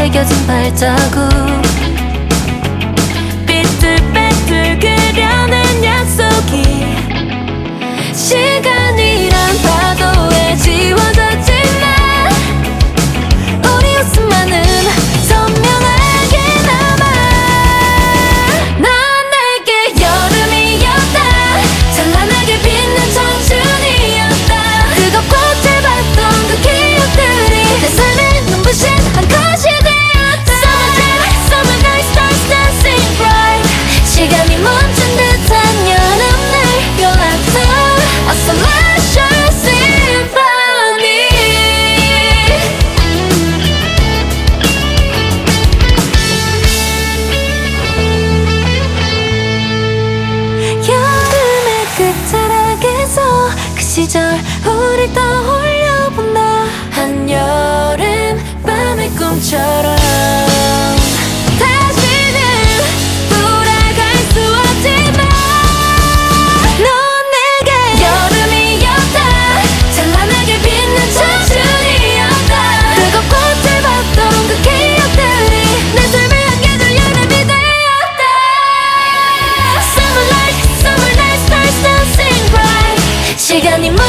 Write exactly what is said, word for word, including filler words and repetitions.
새겨진 발자국 삐뚤빼뚤 그려낸 약속이 시간이란 파도에 지워졌지만 우리 웃음만은 선명하게 남아. 넌 내게 여름이었다. 찬란하게 빛난 청춘이었다. 뜨겁고 짧았던 그 기억들이 내 삶의 눈부신 한 컷이 되었다. Summer night, stars dancing bright. 시간이 멈춘 듯한 여름날 You're like the a celestial symphony. 여름의 끝자락에서 그 시절 우릴 떠올려본다. 한여름 밤의 꿈처럼 다시는 돌아갈 수 없지만 넌 내게 여름이었다. 찬란하게 빛난 청춘이었다. 뜨겁고 짧았던 그 기억들이 내 삶을 안겨줄 여름이 되었다. Summer light, summer night, stars dancing bright. 시간이